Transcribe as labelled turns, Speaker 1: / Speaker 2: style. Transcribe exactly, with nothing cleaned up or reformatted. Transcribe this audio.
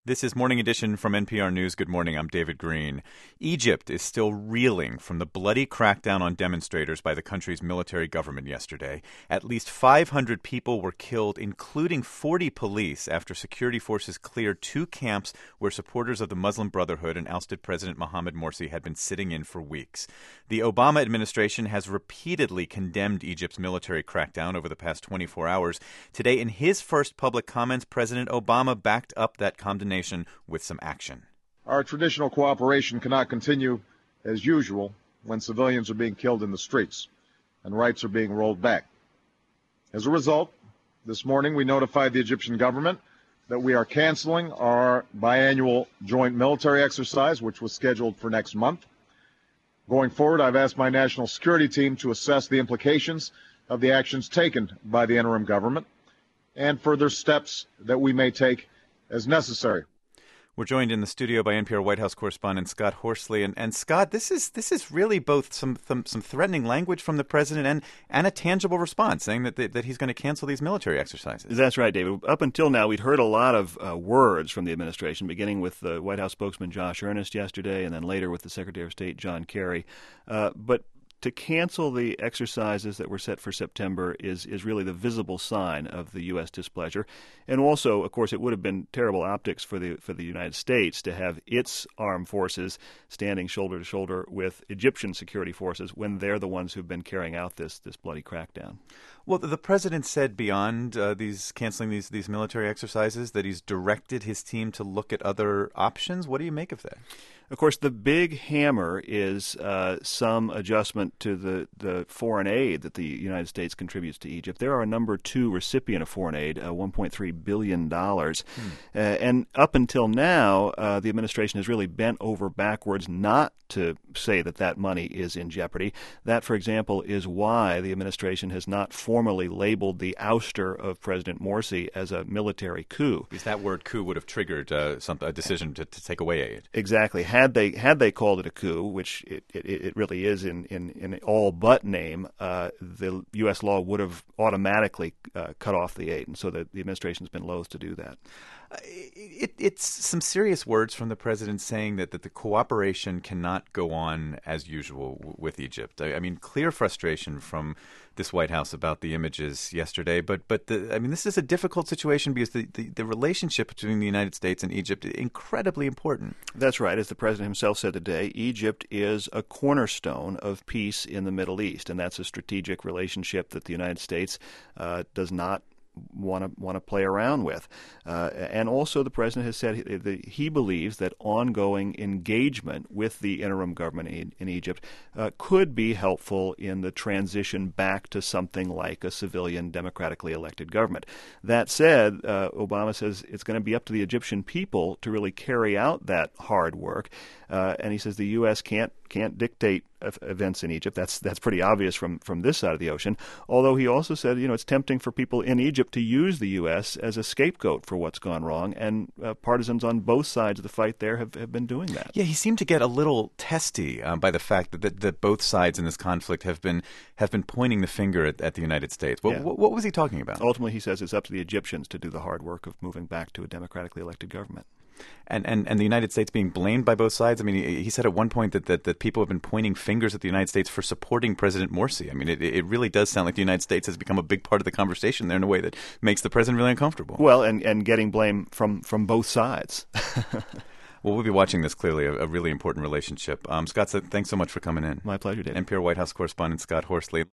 Speaker 1: This is Morning Edition from N P R News. Good morning. I'm David Green. Egypt is still reeling from the bloody crackdown on demonstrators by the country's military government yesterday. At least five hundred people were killed, including forty police, after security forces cleared two camps where supporters of the Muslim Brotherhood and ousted President Mohamed Morsi had been sitting in for weeks. The Obama administration has repeatedly condemned Egypt's military crackdown over the past twenty-four hours. Today, in his first public comments, President Obama backed up that condemnation with some action.
Speaker 2: Our traditional cooperation cannot continue as usual when civilians are being killed in the streets and rights are being rolled back. As a result, this morning we notified the Egyptian government that we are canceling our biannual joint military exercise, which was scheduled for next month. Going forward, I've asked my national security team to assess the implications of the actions taken by the interim government and further steps that we may take as necessary.
Speaker 1: We're joined in the studio by N P R White House correspondent Scott Horsley. And, and Scott, this is this is really both some some, some threatening language from the president and, and a tangible response, saying that that he's going to cancel these military exercises.
Speaker 3: That's right, David. Up until now, we'd heard a lot of uh, words from the administration, beginning with the White House spokesman Josh Earnest yesterday, and then later with the Secretary of State John Kerry. Uh, but to cancel the exercises that were set for September is is really the visible sign of the U S displeasure. And also, of course, it would have been terrible optics for the for the United States to have its armed forces standing shoulder to shoulder with Egyptian security forces when they're the ones who've been carrying out this this bloody crackdown.
Speaker 1: Well, the president said beyond uh, these canceling these, these military exercises that he's directed his team to look at other options. What do you make of that?
Speaker 3: Of course, the big hammer is uh, some adjustment to the, the foreign aid that the United States contributes to Egypt. They're our number two recipient of foreign aid, uh, one point three billion dollars. Hmm. Uh, and up until now, uh, the administration has really bent over backwards not to say that that money is in jeopardy. That, for example, is why the administration has not formally labeled the ouster of President Morsi as a military coup.
Speaker 1: Because that word coup would have triggered uh, some, a decision to, to take away aid.
Speaker 3: Exactly. Had they had they called it a coup, which it, it, it really is in, in, in all but name, uh, the U S law would have automatically uh, cut off the aid. And so the, the administration's been loath to do that.
Speaker 1: Uh, it, it's some serious words from the president saying that, that the cooperation cannot go on as usual w- with Egypt. I, I mean, clear frustration from this White House about the images yesterday. But, but the, I mean, this is a difficult situation because the, the, the relationship between the United States and Egypt is incredibly important.
Speaker 3: That's right. As the president himself said today, Egypt is a cornerstone of peace in the Middle East, and that's a strategic relationship that the United States uh, does not want to want to play around with. Uh, and also the president has said he, he believes that ongoing engagement with the interim government in, in Egypt uh, could be helpful in the transition back to something like a civilian democratically elected government. That said, uh, Obama says it's going to be up to the Egyptian people to really carry out that hard work. Uh, and he says the U S can't can't dictate events in Egypt. That's that's pretty obvious from, from this side of the ocean. Although he also said, you know, it's tempting for people in Egypt to use the U S as a scapegoat for what's gone wrong, and uh, partisans on both sides of the fight there have, have been doing that.
Speaker 1: Yeah, he seemed to get a little testy um, by the fact that, that that both sides in this conflict have been have been pointing the finger at, at the United States. What,
Speaker 3: yeah.
Speaker 1: what, what was he talking about?
Speaker 3: Ultimately, he says it's up to the Egyptians to do the hard work of moving back to a democratically elected government.
Speaker 1: And, and and the United States being blamed by both sides. I mean, he, he said at one point that, that, that people have been pointing fingers at the United States for supporting President Morsi. I mean, it, it really does sound like the United States has become a big part of the conversation there in a way that makes the president really uncomfortable.
Speaker 3: Well, and, and getting blame from, from both sides.
Speaker 1: Well, we'll be watching this, clearly, a, a really important relationship. Um, Scott, thanks so much for coming in.
Speaker 3: My pleasure, David.
Speaker 1: N P R White House correspondent Scott Horsley.